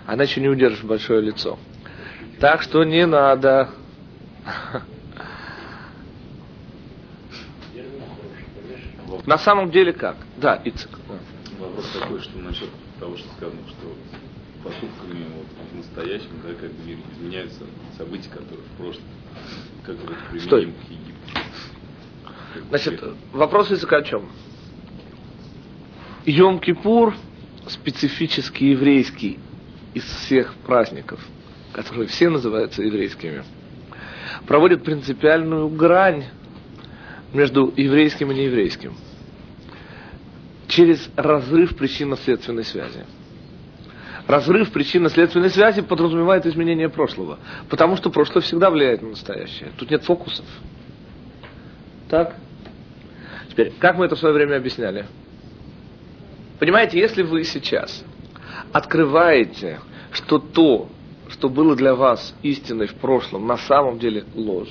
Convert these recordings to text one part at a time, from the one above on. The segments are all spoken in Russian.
Она еще не удержит большое лицо. Так что не надо. На самом деле как? Да, Ицек. Вопрос такой, что насчет того, что сказано, что поступками в настоящем, да, как в мире изменяются события, которые в прошлом. Как это применим к Египту? Значит, вопрос Ицека о чем? Йом-Кипур специфически еврейский из всех праздников, которые все называются еврейскими, проводит принципиальную грань между еврейским и нееврейским через разрыв причинно-следственной связи. Разрыв причинно-следственной связи подразумевает изменение прошлого, потому что прошлое всегда влияет на настоящее. Тут нет фокусов. Так? Теперь, как мы это в свое время объясняли? Понимаете, если вы сейчас открываете, что то, что было для вас истиной в прошлом, на самом деле ложь,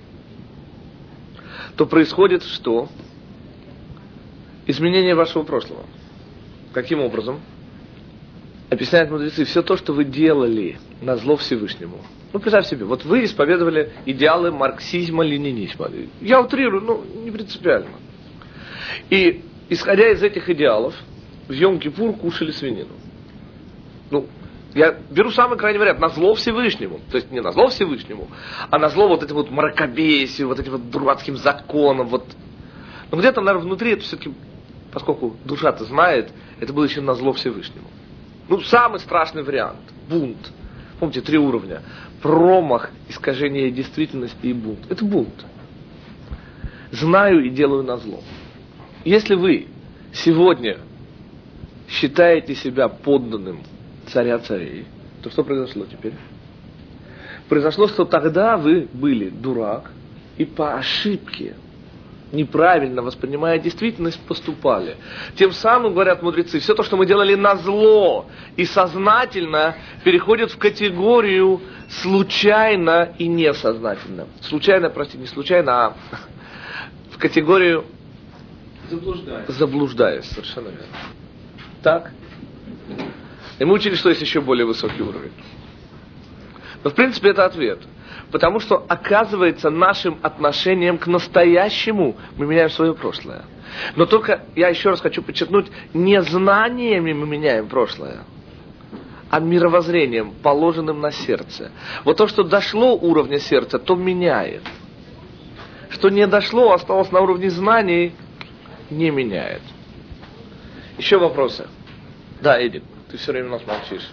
то происходит что? Изменение вашего прошлого. Каким образом? Объясняют мудрецы, все то, что вы делали на зло Всевышнему. Ну, представь себе, вот вы исповедовали идеалы марксизма, ленинизма. Я утрирую, ну, не принципиально. И, исходя из этих идеалов, в Йом-Кипур кушали свинину. Ну, я беру самый крайний вариант, на зло Всевышнему. То есть не на зло Всевышнему, а на зло вот этим вот мракобесию, вот этим вот дурацким законам. Вот. Но где-то, наверное, внутри это все-таки, поскольку душа-то знает, это было еще на зло Всевышнему. Ну, самый страшный вариант. Бунт. Помните, 3 уровня. Промах, искажение действительности и бунт. Это бунт. Знаю и делаю на зло. Если вы сегодня считаете себя подданным царя царей, то что произошло теперь? Произошло, что тогда вы были дурак и по ошибке, неправильно воспринимая действительность, поступали. Тем самым, говорят мудрецы, все то, что мы делали на зло и сознательно, переходит в категорию случайно и несознательно. Случайно, простите, не случайно, а в категорию заблуждаясь, совершенно верно. Так? И мы учили, что есть еще более высокий уровень. Но в принципе это ответ. Потому что, оказывается, нашим отношением к настоящему мы меняем свое прошлое. Но только, я еще раз хочу подчеркнуть, не знаниями мы меняем прошлое, а мировоззрением, положенным на сердце. Вот то, что дошло уровня сердца, то меняет. Что не дошло, осталось на уровне знаний, не меняет. Еще вопросы? Да, Эдик, ты все время у нас молчишь.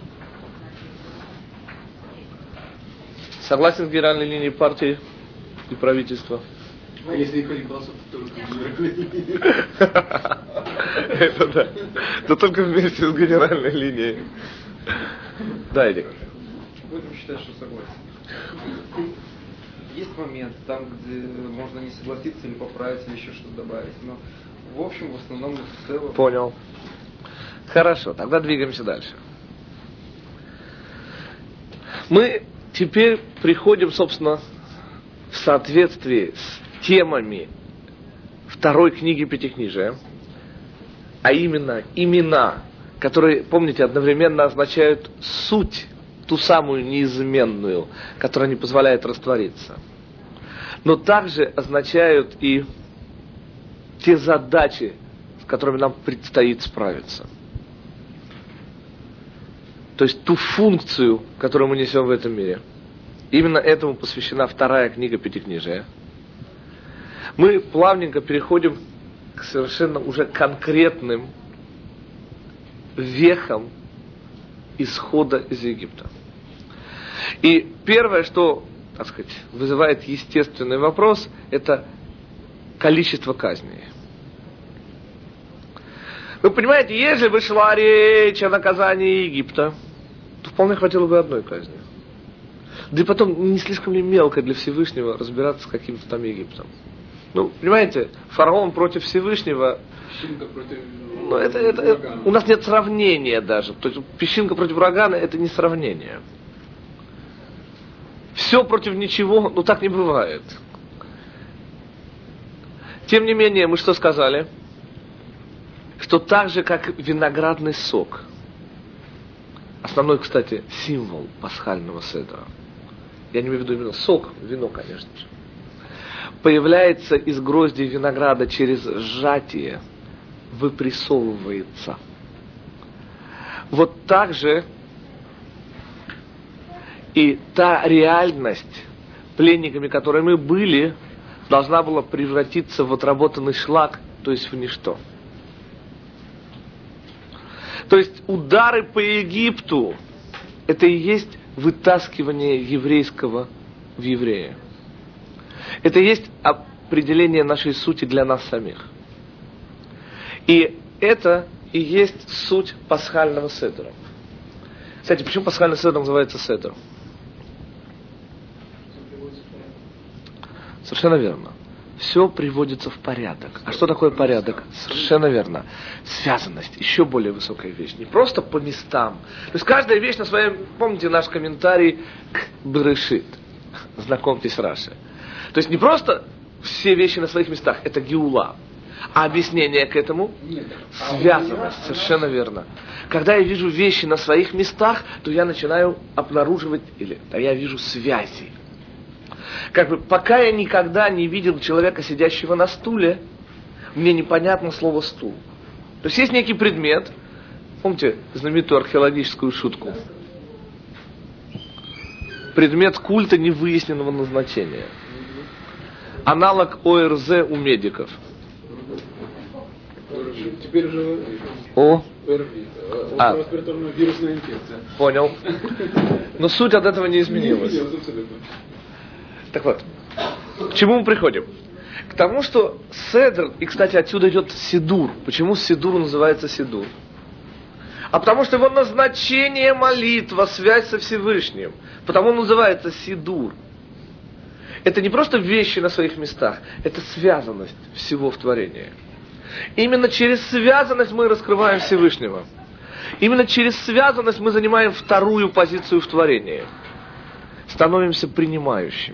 Согласен с генеральной линией партии и правительства? А если их голосов, то только генеральной линией. Это да. Но только вместе с генеральной линией. Да, Эдик. Будем считать, что согласен. Есть момент, там, где можно не согласиться или поправить, или еще что-то добавить. Но в общем, в основном, в целом... Понял. Хорошо, тогда двигаемся дальше. Мы теперь приходим, собственно, в соответствии с темами второй книги Пятикнижия, а именно имена, которые, помните, одновременно означают суть, ту самую неизменную, которая не позволяет раствориться, но также означают и те задачи, с которыми нам предстоит справиться. То есть ту функцию, которую мы несем в этом мире. Именно этому посвящена вторая книга Пятикнижия. Мы плавненько переходим к совершенно уже конкретным вехам исхода из Египта. И первое, что, так сказать, вызывает естественный вопрос, это количество казней. Вы понимаете, если бы шла речь о наказании Египта, то вполне хватило бы одной казни. Да и потом, не слишком ли мелко для Всевышнего разбираться с каким-то там Египтом? Ну, понимаете, фараон против Всевышнего... Песчинка против урагана. У нас нет сравнения даже. То есть песчинка против урагана — это не сравнение. Все против ничего, ну так не бывает. Тем не менее, мы что сказали? Что так же, как виноградный сок основной, кстати, символ пасхального седра, я не имею в виду именно сок, вино, конечно же, появляется из гроздей винограда через сжатие, выпрессовывается. Вот так же и та реальность, пленниками которой мы были, должна была превратиться в отработанный шлак, то есть в ничто. То есть удары по Египту – это и есть вытаскивание еврейского в еврея. Это и есть определение нашей сути для нас самих. И это и есть суть пасхального седра. Кстати, почему пасхальный седр называется седр? Совершенно верно. Все приводится в порядок. А что такое порядок? Совершенно верно. Связанность. Еще более высокая вещь. Не просто по местам. То есть каждая вещь на своем... Помните наш комментарий к Берешит. Знакомьтесь, Раши. То есть не просто все вещи на своих местах. Это геула. А объяснение к этому? Связанность. Совершенно верно. Когда я вижу вещи на своих местах, то я начинаю обнаруживать... я вижу связи. Как бы, пока я никогда не видел человека, сидящего на стуле, мне непонятно слово «стул». То есть есть некий предмет, помните знаменитую археологическую шутку? Предмет культа невыясненного назначения. Аналог ОРЗ у медиков. Теперь уже вирусная инфекция. Понял. Но суть от этого не изменилась. Так вот, к чему мы приходим? К тому, что седр, и, кстати, отсюда идет сидур. Почему сидур называется сидур? А потому что его назначение молитва, связь со Всевышним. Потому он называется сидур. Это не просто вещи на своих местах, это связанность всего в творении. Именно через связанность мы раскрываем Всевышнего. Именно через связанность мы занимаем вторую позицию в творении. Становимся принимающими.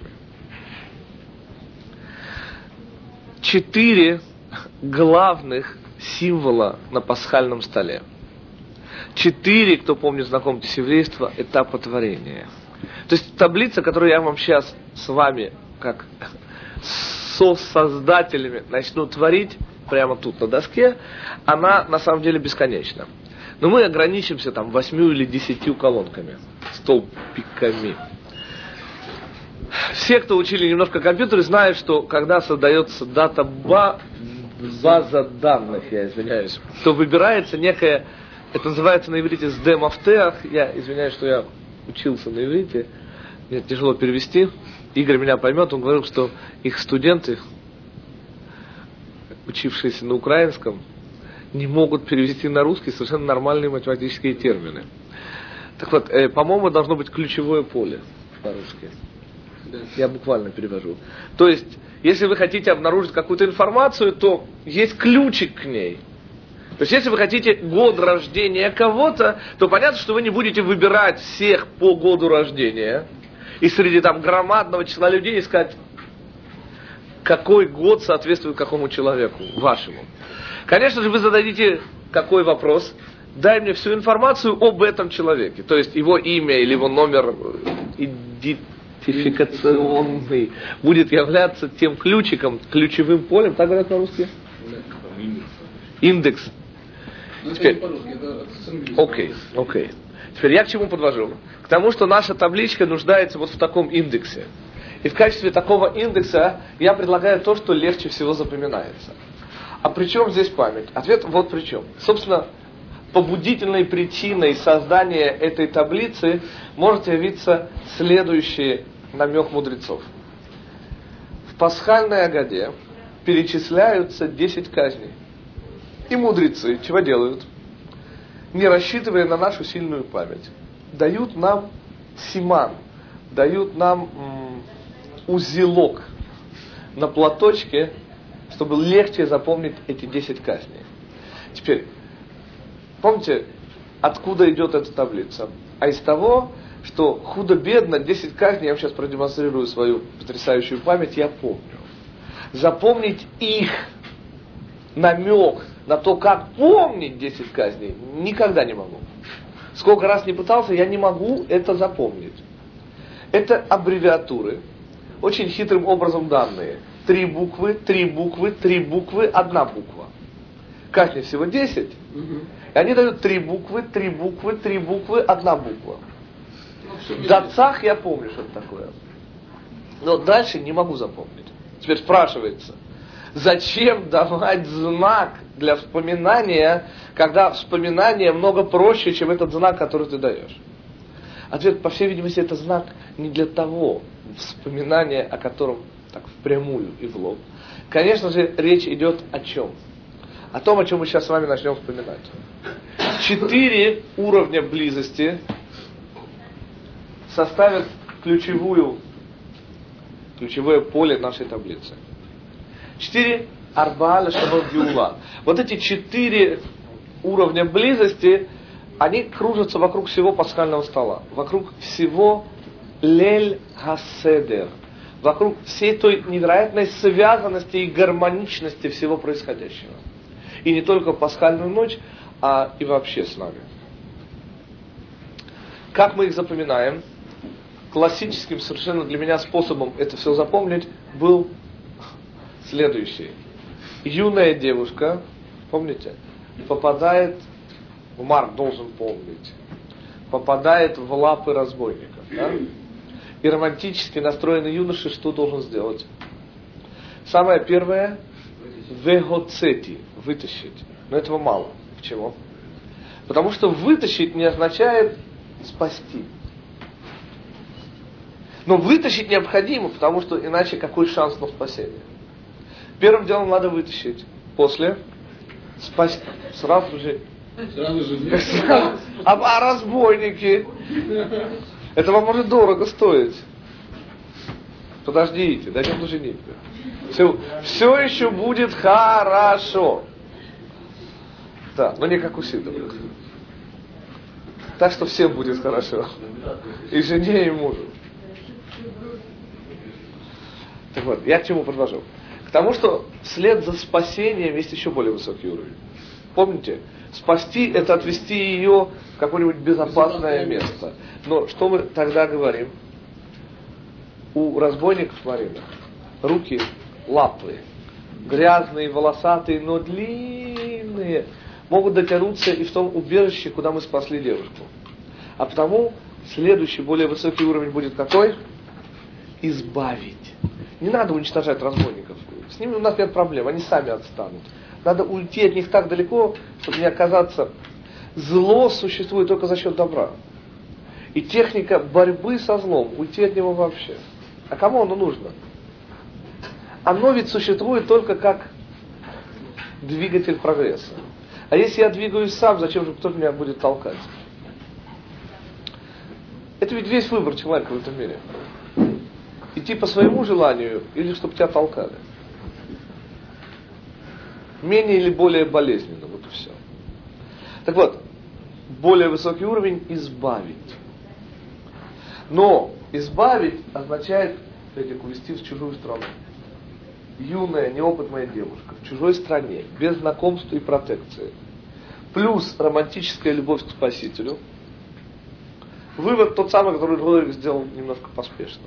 4 главных символа на пасхальном столе. 4, кто помнит, знакомьтесь, еврейства, этапа творения. То есть таблица, которую я вам сейчас с вами, как создателями, начну творить прямо тут на доске, она на самом деле бесконечна. Но мы ограничимся там 8 или 10 колонками, столбиками. Все, кто учили немножко компьютеры, знают, что когда создается база данных, я извиняюсь, то выбирается некая, это называется на иврите «сдемафтеах». Я извиняюсь, что я учился на иврите, мне тяжело перевести. Игорь меня поймет, он говорил, что их студенты, учившиеся на украинском, не могут перевести на русский совершенно нормальные математические термины. Так вот, по-моему, должно быть ключевое поле по-русски. Я буквально перевожу. То есть, если вы хотите обнаружить какую-то информацию, то есть ключик к ней. То есть, если вы хотите год рождения кого-то, то понятно, что вы не будете выбирать всех по году рождения и среди там громадного числа людей искать, какой год соответствует какому человеку, вашему. Конечно же, вы зададите какой вопрос? Дай мне всю информацию об этом человеке. То есть, его имя или его номер идентификационный будет являться тем ключиком, ключевым полем, так говорят по-русски? Индекс. Теперь, окей. Теперь я к чему подвожу? К тому, что наша табличка нуждается вот в таком индексе. И в качестве такого индекса я предлагаю то, что легче всего запоминается. А при чем здесь память? Ответ вот при чем. Собственно, побудительной причиной создания этой таблицы может явиться следующий намек мудрецов. В пасхальной агаде перечисляются 10 казней. И мудрецы чего делают? Не рассчитывая на нашу сильную память, дают нам симан, дают нам узелок на платочке, чтобы легче запомнить эти 10 казней. Теперь, помните, откуда идет эта таблица? А из того, что худо-бедно 10 казней, я вам сейчас продемонстрирую свою потрясающую память, я помню. Запомнить их намек на то, как помнить 10 казней, никогда не могу. Сколько раз не пытался, я не могу это запомнить. Это аббревиатуры, очень хитрым образом данные. 3 буквы, 3 буквы, 3 буквы, 1 буква. Казни всего 10. И они дают 3 буквы, 3 буквы, 3 буквы, 1 буква. В Дацах я помню, что это такое. Но дальше не могу запомнить. Теперь спрашивается, зачем давать знак для вспоминания, когда вспоминание много проще, чем этот знак, который ты даешь? Ответ, по всей видимости, это знак не для того вспоминания, о котором так впрямую и в лоб. Конечно же, речь идет о чем? О том, о чем мы сейчас с вами начнем вспоминать. 4 уровня близости составят ключевое поле нашей таблицы. 4 арбааля шабот геула. Вот эти 4 уровня близости, они кружатся вокруг всего пасхального стола, вокруг всего лель хаседер, вокруг всей той невероятной связанности и гармоничности всего происходящего. И не только в пасхальную ночь, а и вообще с нами. Как мы их запоминаем? Классическим совершенно для меня способом это все запомнить был следующий. Юная девушка, помните, попадает, Марк должен помнить, попадает в лапы разбойников. Да? И романтически настроенный юноша что должен сделать? Самое первое, вегоцети, вытащить. Но этого мало. Почему? Потому что вытащить не означает спасти. Но вытащить необходимо, потому что иначе какой шанс на спасение? Первым делом надо вытащить. После спасти. Сразу же. А разбойники? Это вам может дорого стоить. Подождите, дойдем до женитьбы. Все еще будет хорошо. Да, но не как у Сидора. Так что всем будет хорошо. И жене, и мужу. Так вот, я к чему подвожу? К тому, что вслед за спасением есть еще более высокий уровень. Помните? Спасти – это отвести ее в какое-нибудь безопасное место. Но что мы тогда говорим? У разбойников, Марина, руки, лапы, грязные, волосатые, но длинные, могут дотянуться и в том убежище, куда мы спасли девушку. А потому следующий, более высокий уровень будет какой? Избавить. Не надо уничтожать разбойников. С ними у нас нет проблем, они сами отстанут. Надо уйти от них так далеко, чтобы не оказаться... Зло существует только за счет добра. И техника борьбы со злом, уйти от него вообще. А кому оно нужно? Оно ведь существует только как двигатель прогресса. А если я двигаюсь сам, зачем же кто-то меня будет толкать? Это ведь весь выбор человека в этом мире. Идти по своему желанию или чтобы тебя толкали. Менее или более болезненно, вот и все. Так вот, более высокий уровень – избавить. Но избавить означает, увести в чужую страну. Юная, неопытная девушка в чужой стране, без знакомства и протекции. Плюс романтическая любовь к Спасителю. Вывод тот самый, который Ролик сделал немножко поспешно.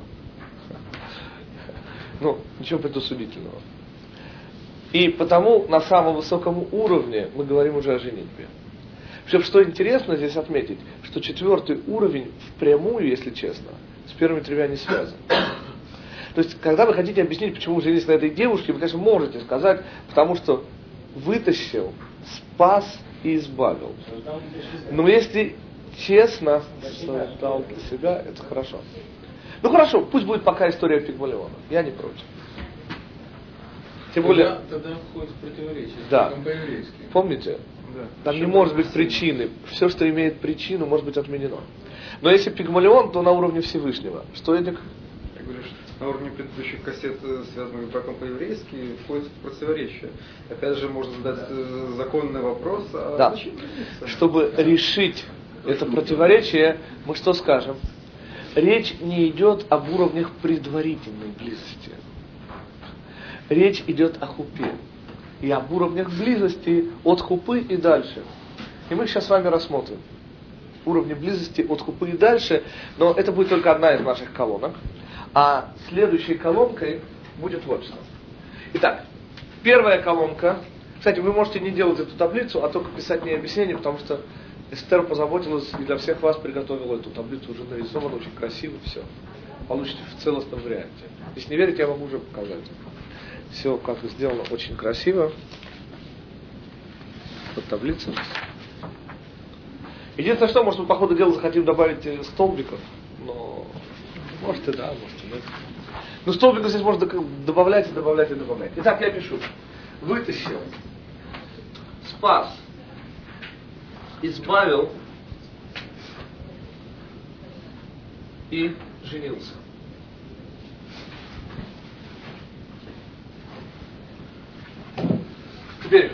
Ну, ничего предусудительного. И потому на самом высоком уровне мы говорим уже о женитьбе. Причем, что интересно здесь отметить, что 4 уровень впрямую, если честно, с первыми 3 не связан. То есть, когда вы хотите объяснить, почему вы женились на этой девушке, вы, конечно, можете сказать, потому что вытащил, спас и избавил. Но если честно, создал для себя, это хорошо. Ну хорошо, пусть будет пока история Пигмалиона. Я не против. Тем более... Тогда входит в противоречие. Да. Помните? Да. Там не может быть причины. Все, что имеет причину, может быть отменено. Но если Пигмалион, то на уровне Всевышнего. Что, Эдик? Я говорю, что на уровне предыдущих кассет, связанных с браком по-еврейски, входит в противоречие. Опять же, можно задать законный вопрос. А да. Зачем? Чтобы решить это противоречие, мы что скажем? Речь не идет об уровнях предварительной близости. Речь идет о хупе. И об уровнях близости от хупы и дальше. И мы их сейчас с вами рассмотрим. уровни близости от хупы и дальше, но это будет только одна из наших колонок. А следующей колонкой будет вот что. Итак, первая колонка. Кстати, вы можете не делать эту таблицу, а только писать мне объяснение, потому что Эстер позаботилась и для всех вас приготовила эту таблицу, уже нарисована, очень красиво все. Получите в целостном варианте. Если не верите, я могу уже показать. Все как сделано очень красиво. Вот таблица. Единственное, что, может, мы по ходу дела захотим добавить столбиков, но может и да, может и нет. Но столбиков здесь можно добавлять и добавлять и добавлять. Итак, я пишу. Вытащил, спас, избавил и женился. Теперь,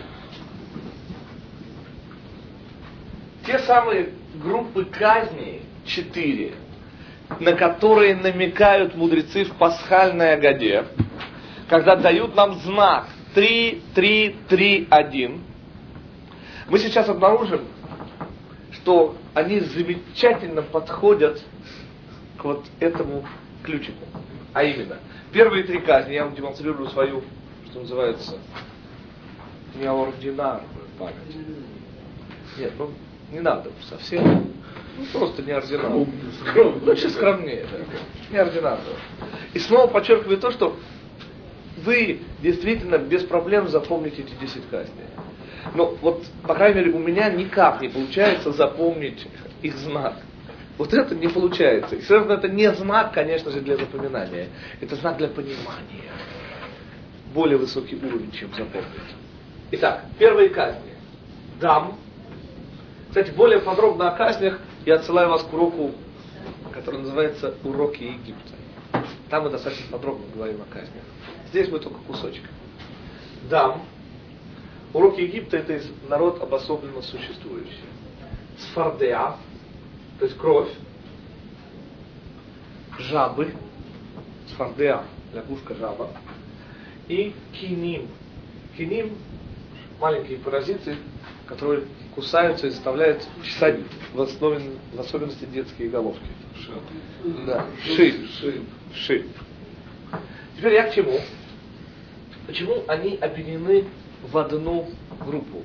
те самые группы казней, 4, на которые намекают мудрецы в пасхальной Агаде, когда дают нам знак 3, 3, 3, 1, мы сейчас обнаружим, что они замечательно подходят к вот этому ключику. А именно, первые 3 казни, я вам демонстрирую свою, что называется, неординарную память. Нет, ну не надо совсем. Ну, просто неординарную. Лучше скромнее, да. Неординарную. И снова подчеркиваю то, что вы действительно без проблем запомните эти 10 казней. Но вот, по крайней мере, у меня никак не получается запомнить их знак. Вот это не получается. И совершенно это не знак, конечно же, для запоминания. Это знак для понимания. Более высокий уровень, чем запомнить. Итак, первые казни. Дам. Кстати, более подробно о казнях я отсылаю вас к уроку, который называется «Уроки Египта». Там мы достаточно подробно говорим о казнях. Здесь будет только кусочек. Дам. Уроки Египта — это народ обособленно существующий. Сфардеа, то есть кровь. Жабы. Сфардеа, лягушка, жаба. И киним. Киним — маленькие паразиты, которые кусаются и заставляют чесать в особенности детские головки. Да. Шип. Теперь я к чему? Почему они объединены в одну группу?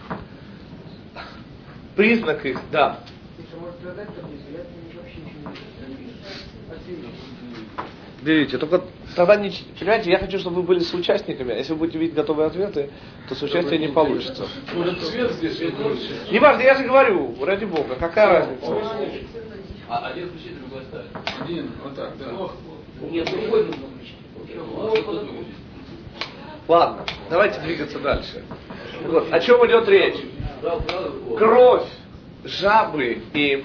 Признак их, да. Берите, только тогда не... Понимаете, я хочу, чтобы вы были соучастниками, а если вы будете видеть готовые ответы, то соучастие не получится. Не важно, я же говорю, ради Бога, какая разница? Один включить, другой ставить. Один, вот так, да. Нет, другой нужно включить. Ладно, давайте двигаться дальше. Вот, о чем идет речь? Кровь, жабы и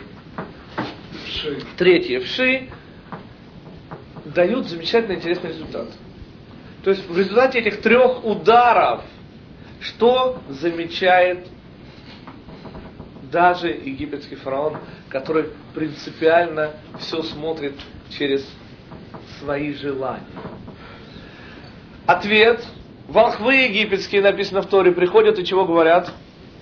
третье вши дают замечательно интересный результат. То есть в результате этих 3 ударов, что замечает даже египетский фараон, который принципиально все смотрит через свои желания? Ответ. Волхвы египетские, написано в Торе, приходят и чего говорят?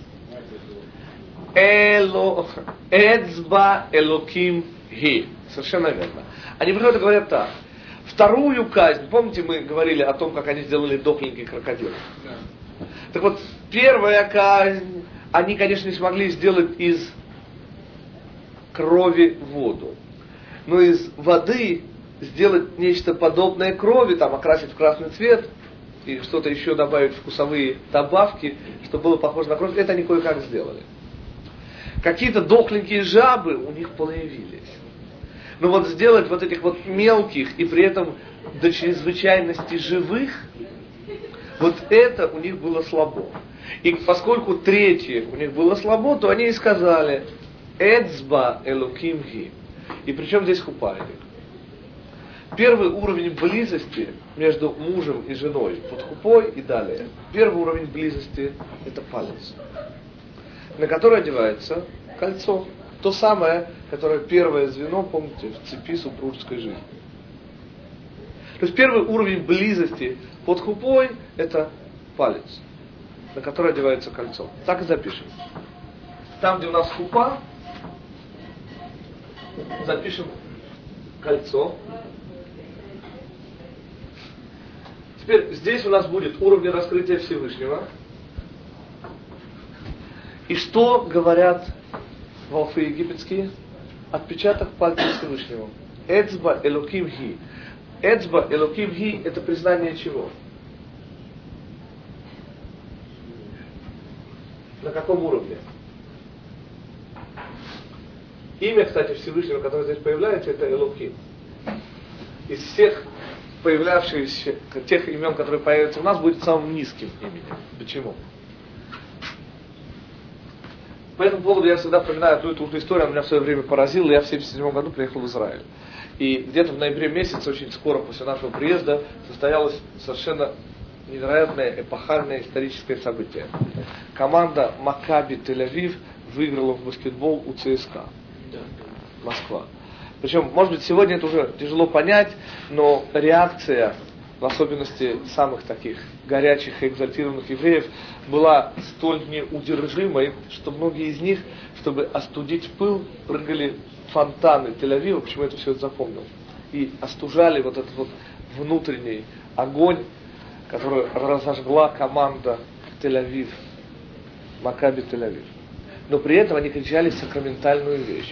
Эцба элоким ги. Совершенно верно. Они приходят и говорят так. Вторую казнь, помните, мы говорили о том, как они сделали дохленьких крокодилов? Да. Так вот, первая казнь, они, конечно, не смогли сделать из крови воду. Но из воды сделать нечто подобное крови, там окрасить в красный цвет, и что-то еще добавить, вкусовые добавки, чтобы было похоже на кровь, это они кое-как сделали. Какие-то дохленькие жабы у них появились. Но вот сделать вот этих вот мелких и при этом до чрезвычайности живых, вот это у них было слабо. И поскольку третье у них было слабо, то они и сказали «Эцба элоким ги». И причем здесь хупа? Первый уровень близости между мужем и женой под хупой и далее. Первый уровень близости — это палец, на который одевается кольцо. То самое, которое первое звено, помните, в цепи супружеской жизни. То есть первый уровень близости под хупой — это палец, на который одевается кольцо. Так и запишем. Там, где у нас хупа, запишем кольцо. Теперь здесь у нас будет уровень раскрытия Всевышнего. И что говорят волхвы египетские? Отпечаток пальца Всевышнего. Эцба Элоким Ги. Эцба Элоким Ги — это признание чего? На каком уровне? Имя, кстати, Всевышнего, которое здесь появляется, это Элоким. Из всех появлявшихся, тех имен, которые появятся у нас, будет самым низким именем. Почему? По этому поводу я всегда вспоминаю эту историю, она меня в свое время поразила. Я в 1977 году приехал в Израиль. И где-то в ноябре месяце, очень скоро после нашего приезда, состоялось совершенно невероятное, эпохальное историческое событие. Команда Макаби Тель-Авив выиграла в баскетбол у ЦСКА. Москва. Причем, может быть, сегодня это уже тяжело понять, но реакция, в особенности самых таких горячих и экзальтированных евреев, была столь неудержимой, что многие из них, чтобы остудить пыл, прыгали в фонтаны Тель-Авива. Почему я это все запомнил? И остужали вот этот вот внутренний огонь, который разожгла команда Тель-Авив, Макаби Тель-Авив. Но при этом они кричали сакраментальную вещь.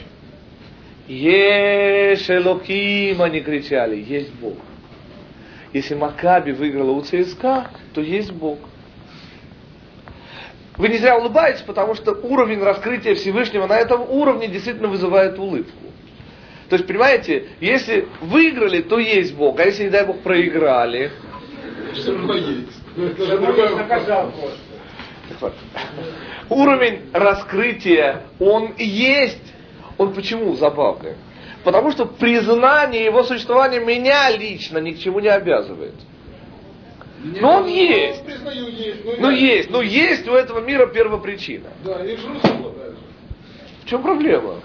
Еш Элоким, они кричали, есть Бог. Если Макаби выиграла у ЦСКА, то есть Бог. Вы не зря улыбаетесь, потому что уровень раскрытия Всевышнего на этом уровне действительно вызывает улыбку. То есть, понимаете, если выиграли, то есть Бог, а если, не дай Бог, проиграли, Все равно есть. Уровень раскрытия, он есть. Он почему забавный? Потому что признание его существования меня лично ни к чему не обязывает. Но он есть. Признаю, есть. Но есть у этого мира первопричина. Да, и жру также. В чем проблема?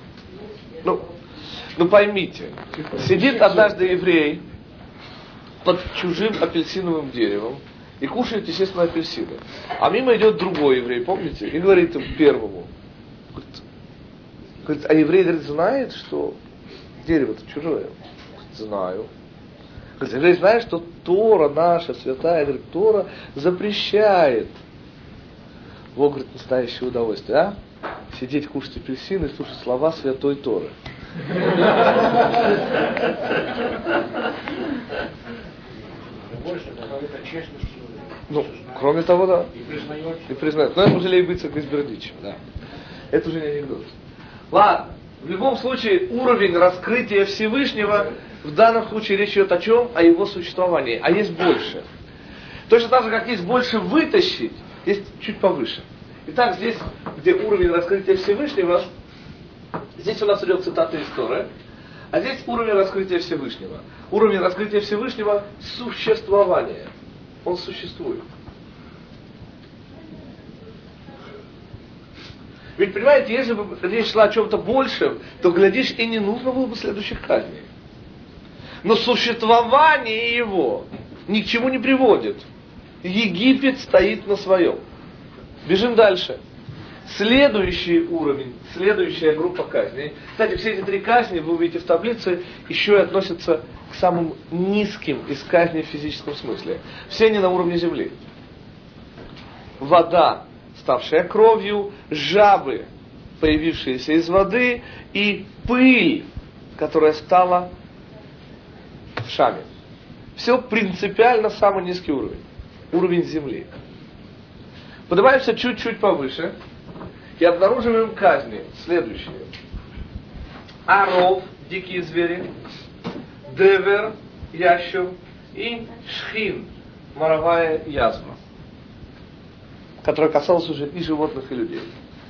Ну поймите, сидит однажды еврей под чужим апельсиновым деревом и кушает, естественно, апельсины. А мимо идет другой еврей, помните? И говорит им первому. Говорит, а еврей, говорит, знает, что дерево-то чужое? Говорит, знаю. Говорит, еврей знает, что Тора наша, святая, говорит, Тора запрещает. Вот, говорит, настоящее удовольствие, а? Сидеть, кушать апельсины и слушать слова святой Торы. Ну, кроме того, да. И признает. Но это уже лейбыцак из Бердичева, да. Это уже не анекдот. Ладно, в любом случае уровень раскрытия Всевышнего, в данном случае речь идет о чем? О его существовании. А есть больше. Точно так же, как есть больше вытащить, есть чуть повыше. Итак, здесь, где уровень раскрытия Всевышнего, здесь у нас идет цитата из Торы, а здесь уровень раскрытия Всевышнего. Уровень раскрытия Всевышнего – существование. Он существует. Ведь, понимаете, если бы речь шла о чем-то большем, то, глядишь, и не нужно было бы следующих казней. Но существование его ни к чему не приводит. Египет стоит на своем. Бежим дальше. Следующий уровень, следующая группа казней. Кстати, все эти три казни, вы увидите в таблице, еще и относятся к самым низким из казней в физическом смысле. Все они на уровне земли. Вода, ставшая кровью, жабы, появившиеся из воды, и пыль, которая стала в Шаме. Все принципиально самый низкий уровень. Уровень земли. Поднимаемся чуть-чуть повыше и обнаруживаем казни следующие. Аров, дикие звери, девер, ящер, и шхин, моровая язва, которая касалась уже и животных, и людей.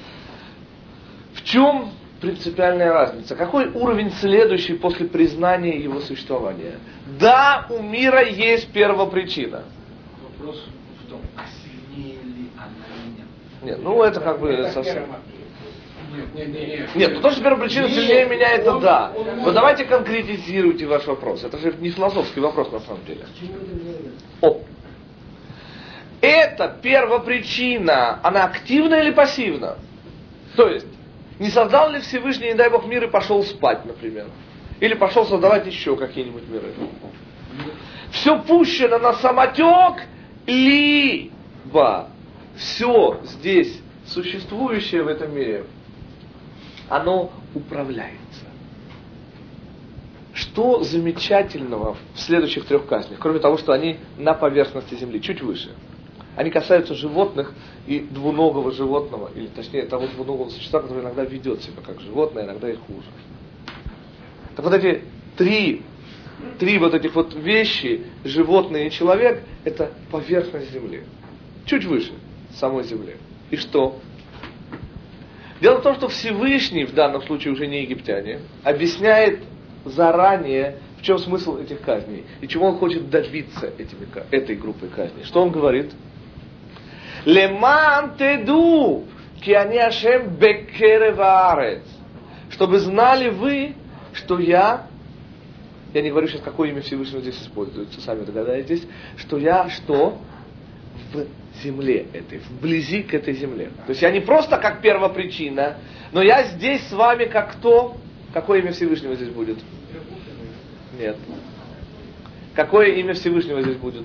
В чем принципиальная разница? Какой уровень следующий после признания его существования? Да, у мира есть первопричина. Вопрос в том, а сильнее ли она меня? Нет, ну это как бы совсем... Нет. Нет, ну то, что первопричина сильнее меня, это да. Но давайте конкретизируйте ваш вопрос. Это же не философский вопрос на самом деле. О. Эта первопричина, она активна или пассивна? То есть, Не создал ли Всевышний, не дай Бог, мир и пошел спать, например? Или пошел создавать еще какие-нибудь миры? Все пущено на самотек, либо все здесь существующее в этом мире, оно управляется. Что замечательного в следующих 3 казнях, кроме того, что они на поверхности Земли, чуть выше? Они касаются животных и двуногого животного, или точнее того двуногого существа, которое иногда ведет себя как животное, иногда и хуже. Так вот эти три вот этих вот вещи, животное и человек, это поверхность Земли. Чуть выше самой Земли. И что? Дело в том, что Всевышний, в данном случае уже не египтяне, объясняет заранее, в чем смысл этих казней, и чего он хочет добиться этой группой казней. Что он говорит? «Леман теду, ки ани Ашем бекерев аарец». Чтобы знали вы, что я не говорю сейчас, какое имя Всевышнего здесь используется, сами догадаетесь, что я что? В земле этой, вблизи к этой земле. То есть я не просто как первопричина, но я здесь с вами как кто? Какое имя Всевышнего здесь будет? Нет. Какое имя Всевышнего здесь будет?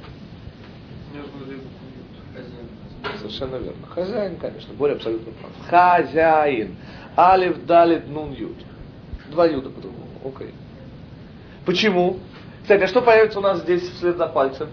Совершенно верно. Хозяин, конечно. Более абсолютно прав. Хозяин. Алиф, далит, нун, ют. 2 юда по-другому. Окей. Почему? Кстати, а что появится у нас здесь вслед за пальцем?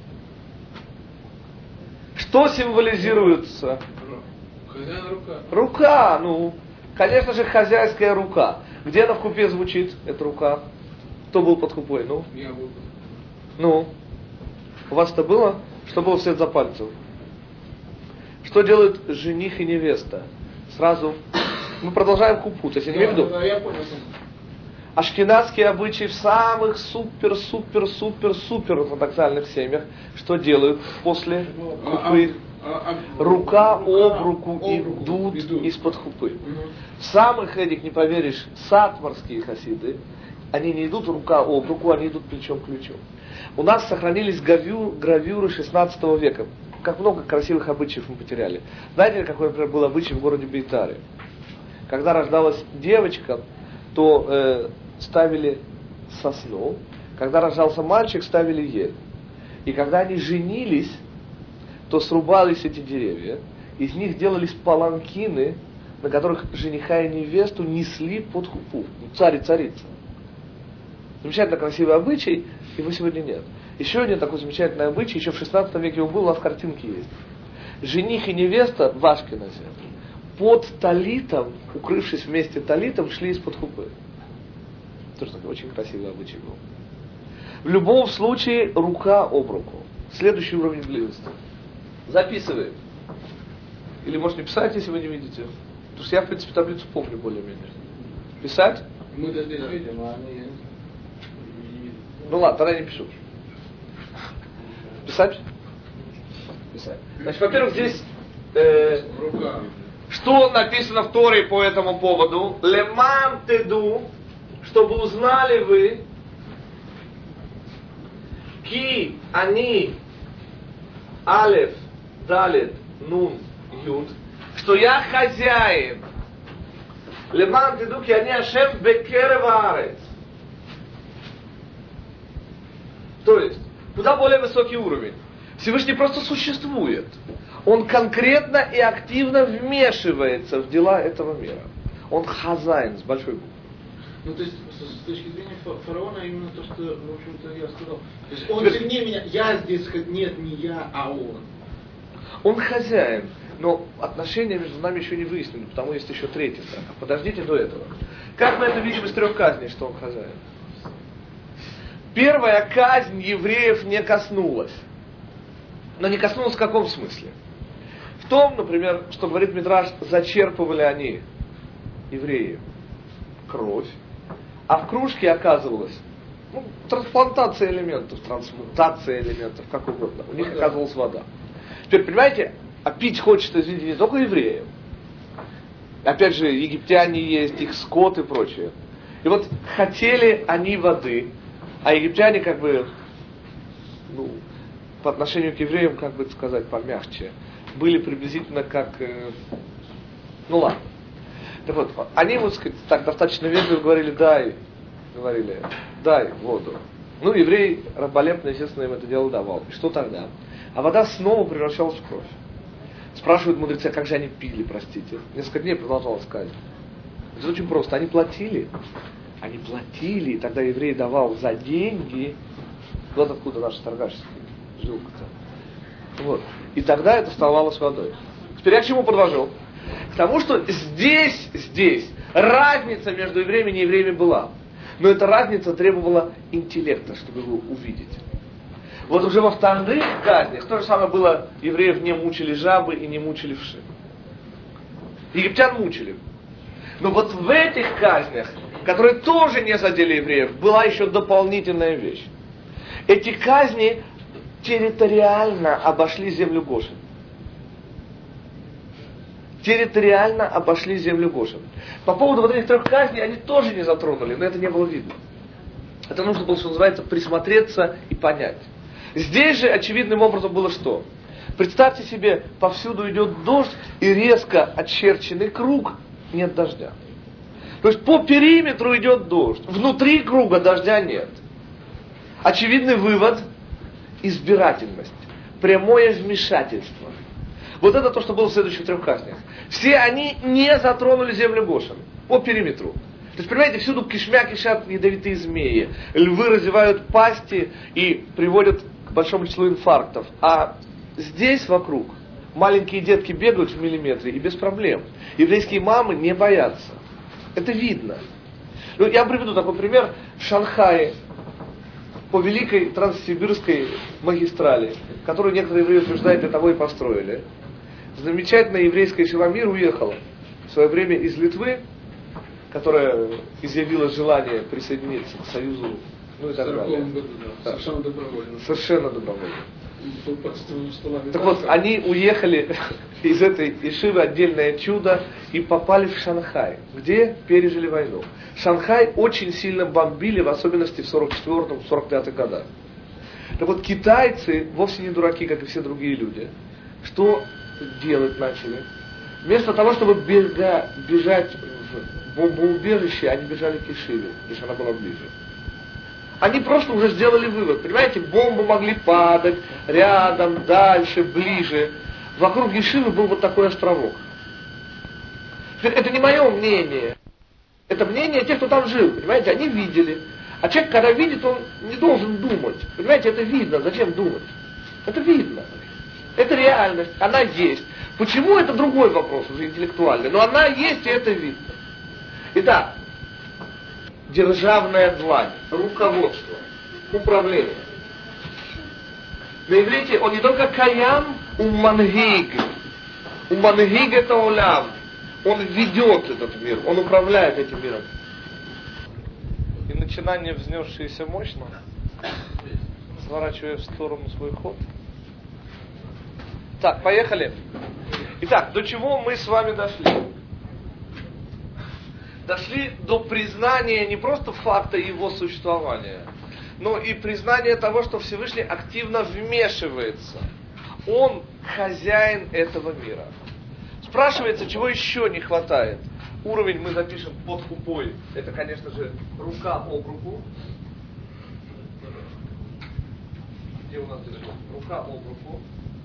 Что символизируется? Хозяин рука. Рука, ну. Конечно же, хозяйская рука. Где она в хупе звучит, эта рука? Кто был под хупой? Ну? Я был. Ну? У вас это было? Что было вслед за пальцем? Что делают жених и невеста? Сразу. Мы продолжаем хупу, то есть я не имею в виду. Я понял. Ашкеназские обычаи в самых супер ортодоксальных семьях. Что делают после хупы? Рука об руку идут из-под хупы. В самых этих, не поверишь, сатмарские хасиды, они не идут рука об руку, они идут плечом к плечу. У нас сохранились гравюры 16 века. Как много красивых обычаев мы потеряли. Знаете, какой, например, был обычай в городе Бейтаре? Когда рождалась девочка, то ставили сосну. Когда рождался мальчик, ставили ель. И когда они женились, то срубались эти деревья. Из них делались паланкины, на которых жениха и невесту несли под хупу. Царь и царица. Замечательно красивый обычай, его сегодня нет. Еще один такой замечательный обычай, еще в 16 веке он был, у нас картинки есть. Жених и невеста в Ашкеназе под талитом, укрывшись вместе талитом, шли из-под хупы. Тоже такой очень красивый обычай был. В любом случае, рука об руку. Следующий уровень близости. Записываем. Или можете писать, если вы не видите. Потому что я, в принципе, таблицу помню более-менее. Писать? Мы-то здесь видим, а они... Ну ладно, тогда я не пишу. Писать? Писать. Значит, во-первых, здесь... Рука. Что написано в Торе по этому поводу? Леман теду, чтобы узнали вы, ки они алеф, далет, нун, юд, что я хозяин. Леман теду, ки они Ашем бекерев аарец. То есть, куда более высокий уровень. Всевышний просто существует. Он конкретно и активно вмешивается в дела этого мира. Он хозяин с большой буквы. Ну, то есть, с точки зрения фараона, именно то, что, в общем-то, я сказал. То есть, он сильнее меня, я здесь, нет, не я, а он. Он хозяин, но отношения между нами еще не выяснены, потому есть еще третья сторона. Подождите до этого. Как мы это видим из 3 казней, что он хозяин? Первая казнь евреев не коснулась. Но не коснулась в каком смысле? В том, например, что говорит Мидраш, зачерпывали они, евреи, кровь, а в кружке оказывалась трансплантация элементов, трансмутация элементов, как угодно. У них оказывалась вода. Теперь, понимаете, а пить хочется, извините, не только евреям. Опять же, египтяне есть, их скот и прочее. И вот хотели они воды, а египтяне как бы, по отношению к евреям, как бы сказать, помягче, были приблизительно как, ладно. Так вот, они ему, сказать, так достаточно вежливо говорили, дай воду. Ну, еврей раболепно, естественно, им это дело давал. И что тогда? А вода снова превращалась в кровь. Спрашивают мудрецы, как же они пили, простите. Несколько дней продолжалось сказать. Это очень просто. Они платили, и тогда еврей давал за деньги. Вот откуда наша торгашская жилка-то. Вот. И тогда это становилось водой. Теперь я к чему подвожу? К тому, что здесь разница между евреями и неевреями была. Но эта разница требовала интеллекта, чтобы его увидеть. Вот уже во вторых казнях то же самое было, евреев не мучили жабы и не мучили вши. Египтян мучили. Но вот в этих казнях, которые тоже не задели евреев, была еще дополнительная вещь. Эти казни территориально обошли землю Гошен. По поводу вот этих 3 казней они тоже не затронули, но это не было видно. Это нужно было, что называется, присмотреться и понять. Здесь же очевидным образом было что? Представьте себе, повсюду идет дождь и резко очерченный круг, нет дождя. То есть по периметру идет дождь, внутри круга дождя нет. Очевидный вывод – избирательность, прямое вмешательство. Вот это то, что было в следующих 3 казнях. Все они не затронули землю Гошен по периметру. То есть, понимаете, всюду кишмя кишат ядовитые змеи, львы разевают пасти и приводят к большому числу инфарктов. А здесь вокруг маленькие детки бегают в миллиметре и без проблем. Еврейские мамы не боятся. Это видно. Ну, я приведу такой пример. В Шанхае по великой транссибирской магистрали, которую некоторые евреи утверждают, для того и построили, замечательная еврейская Шиламир уехала в свое время из Литвы, которая изъявила желание присоединиться к Союзу, ну и так далее. Году, да. Совершенно добровольно. Так вот, они уехали из этой ешивы, отдельное чудо, и попали в Шанхай, где пережили войну. Шанхай очень сильно бомбили, в особенности в 44-45 годах. Так вот, китайцы вовсе не дураки, как и все другие люди. Что делать начали? Вместо того, чтобы бежать в бомбоубежище, они бежали к ешиве, потому что она была ближе. Они просто уже сделали вывод. Понимаете, бомбы могли падать рядом, дальше, ближе. Вокруг ешивы был вот такой островок. Это не мое мнение. Это мнение тех, кто там жил. Понимаете, они видели. А человек, когда видит, он не должен думать. Понимаете, это видно. Зачем думать? Это видно. Это реальность. Она есть. Почему, это другой вопрос, уже интеллектуальный. Но она есть, и это видно. Итак, державная длань, руководство, управление. На иврите он не только каям, умангиг. Умангиг это олям. Он ведет этот мир, он управляет этим миром. И начинание, взнесшееся мощно, сворачивая в сторону свой ход. Так, поехали. Итак, до чего мы с вами дошли? Дошли до признания не просто факта его существования, но и признания того, что Всевышний активно вмешивается. Он хозяин этого мира. Спрашивается, чего еще не хватает. Уровень мы запишем под хупой. Это, конечно же, рука об руку. Где у нас здесь рука об руку?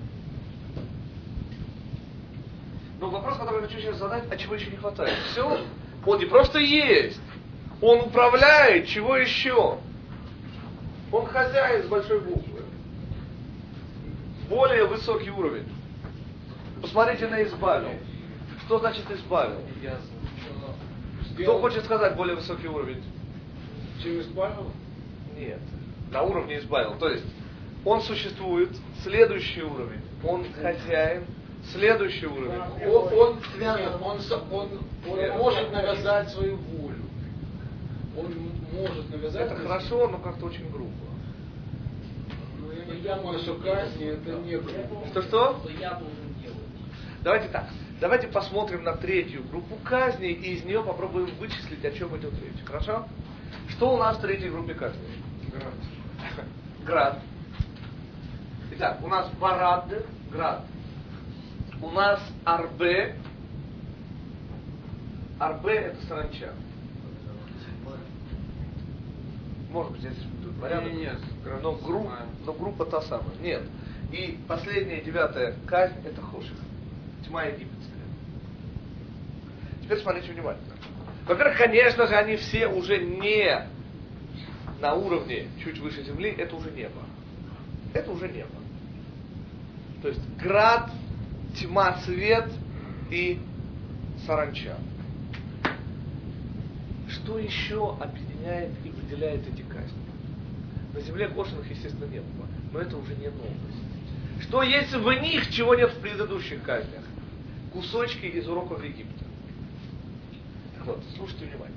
Но вопрос, который я хочу сейчас задать, а чего еще не хватает? Все, он не просто есть. Он управляет, чего еще? Он хозяин с большой буквы. Более высокий уровень. Посмотрите на избавил. Что значит избавил? Кто хочет сказать более высокий уровень? Чем избавил? Нет. На уровне избавил. То есть, он существует, следующий уровень. Он хозяин, следующий уровень. Он связан, он может навязать свою волю. Он может навязать. Это хорошо, но как-то очень грубо. Ну, я думаю, что казни это не грубо. Что? Что я должен делать? Давайте так. Давайте посмотрим на третью группу казней и из нее попробуем вычислить, о чем идет речь. Хорошо? Что у нас в третьей группе казней? Град. Итак, у нас барад, град. У нас арбе, Арбе это саранча. Может быть, здесь порядок. Нет, но группа та самая. Нет. И последняя, 9-я казнь это хоших. Тьма египетская. Теперь смотрите внимательно. Во-первых, конечно же, они все уже не на уровне чуть выше земли, это уже небо. Это уже небо. То есть град, тьма, свет и саранча. Что еще объединяет и выделяет эти казни? На земле кошерных, естественно, не было, но это уже не новость. Что есть в них, чего нет в предыдущих казнях? Кусочки из уроков Египта. Так вот, слушайте внимательно.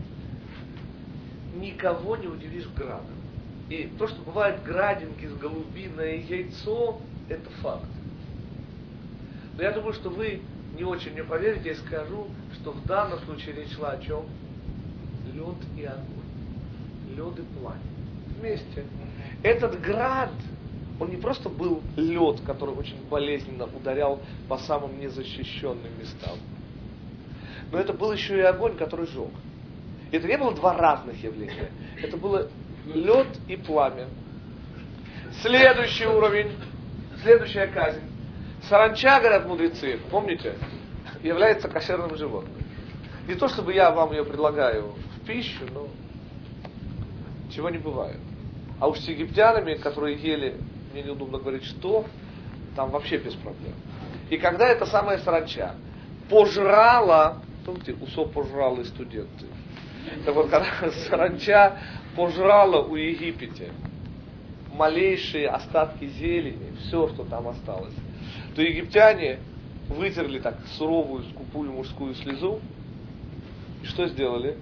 Никого не удивишь градом. И то, что бывает градинки с голубиное яйцо, это факт. Но я думаю, что вы не очень мне поверите, я скажу, что в данном случае речь шла о чем? Лед и огонь. Лед и пламя. Вместе. Этот град, он не просто был лед, который очень болезненно ударял по самым незащищенным местам. Но это был еще и огонь, который жег. Это не было два разных явления. Это было лед и пламя. Следующий уровень, следующая казнь. Саранча, говорят мудрецы, помните, является кошерным животным. Не то, чтобы я вам ее предлагаю в пищу, но чего не бывает. А уж с египтянами, которые ели, мне неудобно говорить, что, там вообще без проблем. И когда эта самая саранча пожрала, помните, усо пожрали студенты. Так вот, когда саранча пожрала у Египте малейшие остатки зелени, все, что там осталось, то египтяне вытерли так суровую, скупую мужскую слезу, и что сделали?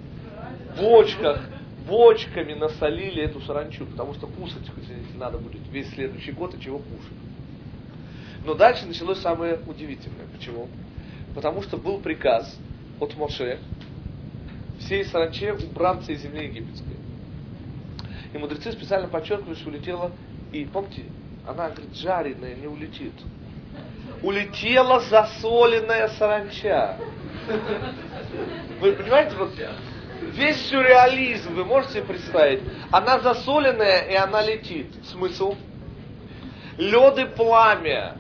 В бочками насолили эту саранчу, потому что кушать, если надо будет, весь следующий год, и чего кушать. Но дальше началось самое удивительное. Почему? Потому что был приказ от Моше всей саранче убраться из земли египетской. И мудрецы специально подчеркивают, что улетела, и помните, она говорит, жареная не улетит. Улетела засоленная саранча. Вы понимаете, вот весь сюрреализм, вы можете себе представить? Она засоленная, и она летит. Смысл? Лед и пламя.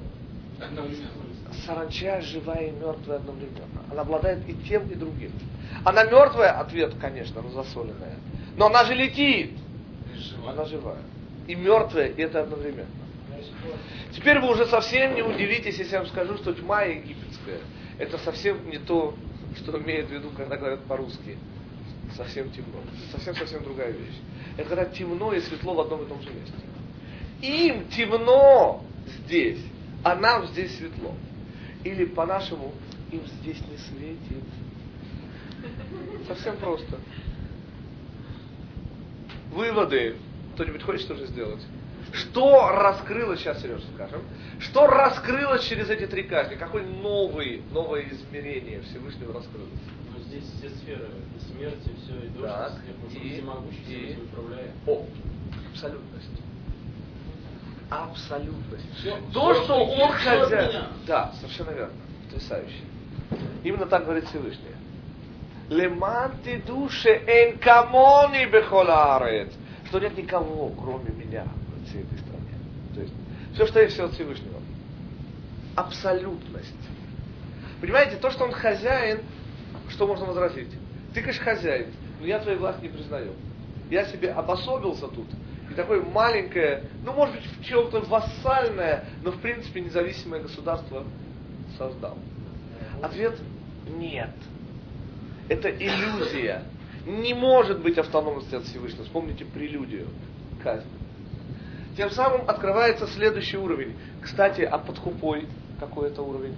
Саранча живая и мертвая одновременно. Она обладает и тем, и другим. Она мертвая, ответ, конечно, она засоленная. Но она же летит. Она живая. И мертвая, и это одновременно. Теперь вы уже совсем не удивитесь, если я вам скажу, что тьма египетская это совсем не то, что имеет в виду, когда говорят по-русски. Совсем темно. Совсем другая вещь. Это когда темно и светло в одном и том же месте. Им темно здесь, а нам здесь светло. Или по-нашему, им здесь не светит. Совсем просто. Выводы. Кто-нибудь хочет что-то сделать? Что раскрылось, сейчас, Сережа, скажем, что раскрылось через эти три казни? Какое новое измерение Всевышнего раскрылось? Ну, здесь все сферы, и смерть, и все, и дождь, так, и снег, потому что он всемогущий, управляет. Абсолютность. Абсолютность. Все, То, все, что он хозяин. меня. Да, совершенно верно. Потрясающе. Именно так говорит Всевышний. Леман ти душе эн камони бехоларет. Что нет никого, кроме меня в всей этой стране. То есть, все, что есть, все от Всевышнего. Абсолютность. Понимаете, то, что он хозяин, что можно возразить? Ты, конечно, хозяин, но я твоей власти не признаю. Я себе обособился тут. И такое маленькое, ну, может быть, в чем-то вассальное, но, в принципе, независимое государство создал. Ответ – нет. Это иллюзия. Не может быть автономности от Всевышнего. Вспомните прелюдию казни. Тем самым открывается следующий уровень. Кстати, а под хупой какой это уровень?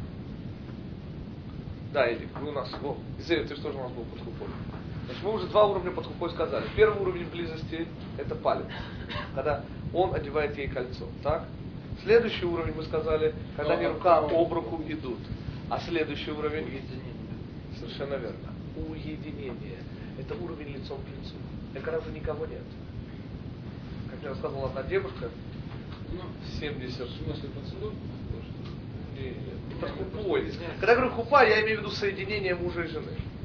Да, Эдик, вы у нас... Изея, ты же тоже у нас был под хупой. Значит, мы уже два уровня под хупой сказали. Первый уровень близости – это палец. Когда он одевает ей кольцо. Так? Следующий уровень, мы сказали, когда они рука об руку идут. А следующий уровень? Совершенно верно. Уединение. Это уровень лицом к лицу. Это когда уже никого нет. Как мне рассказывала одна девушка, 70. В смысле, поцелуй? Нет, под хупой. Когда я говорю хупа, я имею в виду соединение мужа и жены.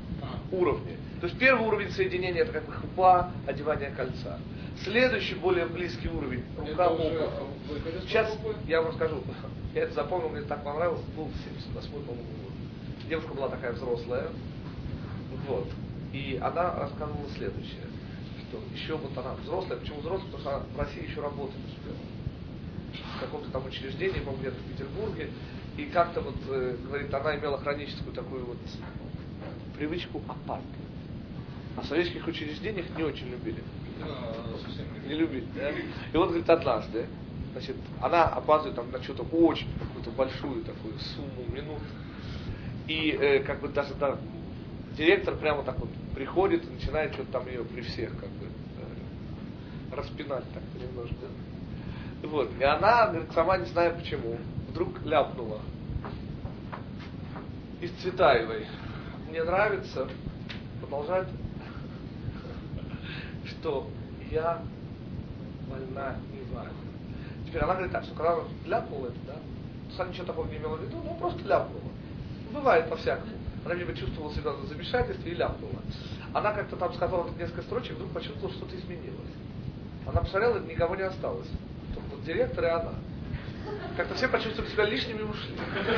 уровни. То есть первый уровень соединения это как бы хупа, одевание кольца. Следующий, более близкий уровень, рука об руку. Сейчас я вам скажу, я это запомнил, мне так понравилось, был 78-й, по-моему, год. Девушка была такая взрослая, вот, и она рассказывала следующее, что еще вот она взрослая, почему взрослая, потому что она в России еще работать успела. В каком-то там учреждении, по-моему, где-то в Петербурге, и как-то вот, говорит, она имела хроническую такую вот привычку апатии. А в советских учреждениях не очень любили. Не любили, да? И вот, говорит, однажды, значит, она опаздывает там на что-то очень, какую-то большую такую сумму минут. И как бы даже да, директор прямо так вот приходит и начинает что-то там ее при всех как бы распинать так немножко. Вот. И она, говорит, сама не зная почему, вдруг ляпнула из Цветаевой. Мне нравится, продолжает, что я больна неважно. Теперь она говорит так, что когда она ляпнула это, да, то она ничего такого не имела в виду, но просто ляпнула. Бывает по-всякому. Она, видимо, чувствовала себя в замешательстве и ляпнула. Она как-то там сказала несколько строчек, вдруг почувствовала, что что-то изменилось. Она посмотрела, никого не осталось. Только вот директор и она. Как-то все почувствовали себя лишними и ушли.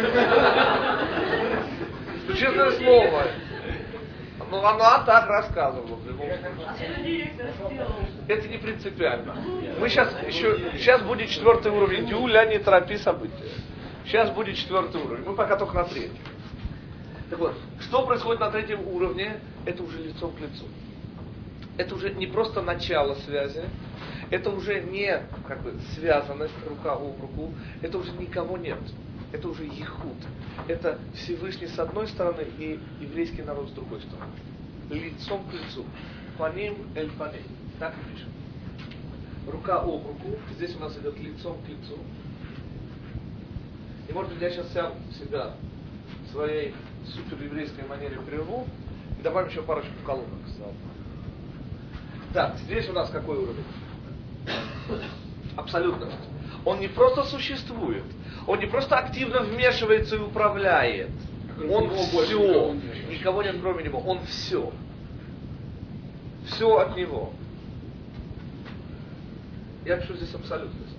Ну, честное слово. Ну, она так рассказывала в любом случае. Это не принципиально. Мы сейчас будет 4-й уровень. Юля, не торопи события. Сейчас будет 4-й уровень. Мы пока только на 3-м. Так вот, что происходит на 3-м уровне? Это уже лицом к лицу. Это уже не просто начало связи. Это уже не как бы связанность рука об руку. Это уже никого нет. Это уже ехуд. Это Всевышний с одной стороны и еврейский народ с другой стороны. Лицом к лицу. Паним эль паним. Так и пишем. Рука об руку. Здесь у нас идет лицом к лицу. И может быть я сейчас сам себя в своей супереврейской манере прерву и добавим еще парочку колонок. Так, здесь у нас какой уровень? Абсолютность. Он не просто существует. Он не просто активно вмешивается и управляет. Он все. Никого нет кроме него. Он все. Все от него. Я пишу здесь абсолютность.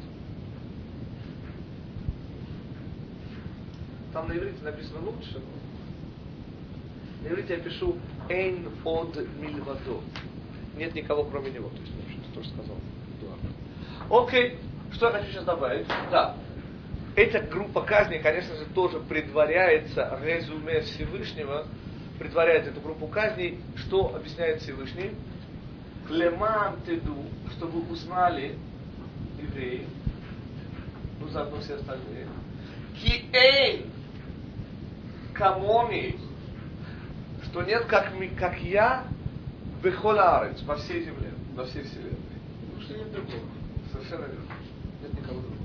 Там на иврите написано лучше. На иврите я пишу «Эйн од мильвадо». Нет никого кроме него. То есть, в общем-то, тоже сказал Эдуард. Окей. Что я хочу сейчас добавить? Да. Эта группа казней, конечно же, тоже предваряется резюме Всевышнего, предваряет эту группу казней. Что объясняет Всевышний? Леман теду, чтобы узнали евреи, ну заодно все остальные, ки эйн камони, что нет как я, бехоларец, по всей земле, во всей вселенной. Ну что нет другого. Совершенно верно. Нет никого другого.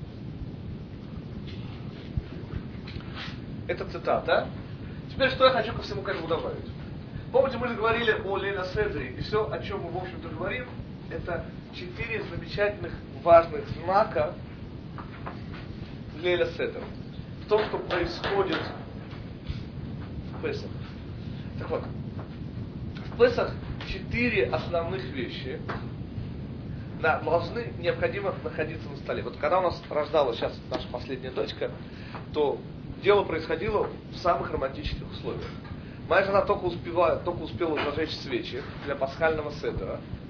Это цитата. Теперь что я хочу ко всему к этому добавить? Помните, мы же говорили о Лейла Седре, и все, о чем мы, в общем-то, говорим, это 4 замечательных, важных знака Лейла Седр. В том, что происходит в Песах. Так вот, в Песах 4 основных вещи должны необходимо находиться на столе. Вот когда у нас рождалась сейчас наша последняя дочка, то дело происходило в самых романтических условиях. Моя жена только успела зажечь свечи для пасхального седера.